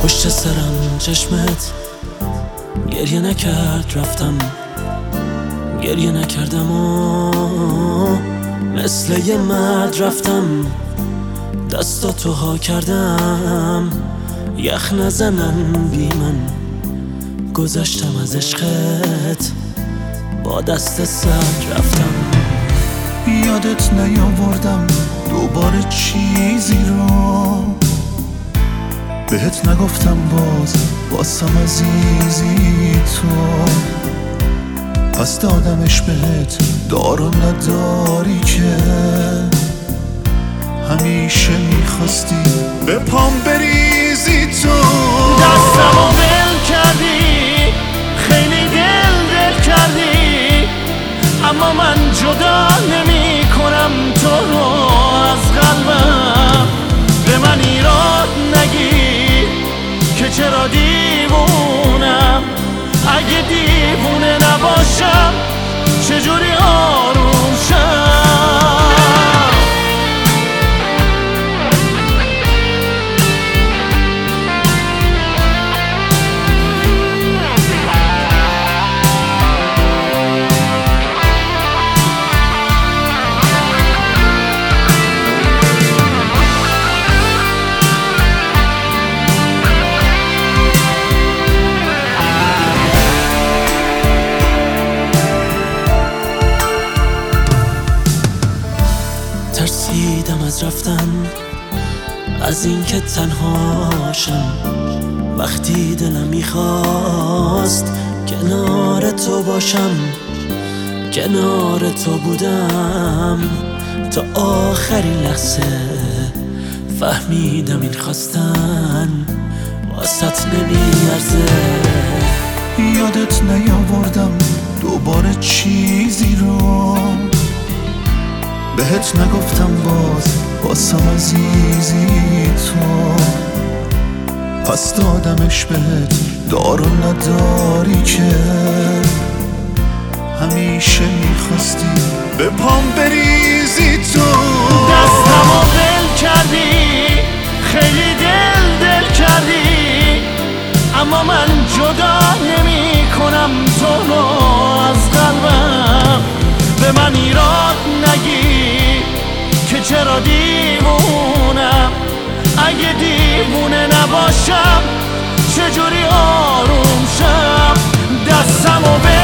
پشت سرم چشمت گریه نکرد، رفتم گریه نکردم و مثل یه مرد رفتم دستاتو ها کردم، یخ نزنن بی من گذشتم از عشقت، با دست سرد رفتم. یادت نیاوردم دوباره چیزی رو بهت نگفتم، باسم عزیزی تو، پس دادمش بهت دار و نداری که همیشه میخواستی به پام بریزی تو. دستمو ول کردی، خیلی دل کردی، اما من جدا نمی کنم تو رو از قلبم. به من ایراد نگیر که چرا دیوونم، اگه دیوونه نباشم چجوری آروم شم. ترسیدم از رفتن، از اینکه تنهاشم، وقتی دلم میخواست کنار تو باشم. کنار تو بودم تا آخرین لحظه، فهمیدم این خواستن واسط نمیارزه. یادت نیاوردم دوباره چیزی رو بهت نگفتم، باسم عزیزی تو، پس دادمش بهت دار و نداری که همیشه میخواستی به پام بریزی تو. دستمو ول کردی، خیلی دل کردی، اما من جدا نمی کنم تو رو از قلبم. به من ایراد نگیر که چرا دیوونم، اگه دیوونه نباشم چجوری آروم شم. دستمو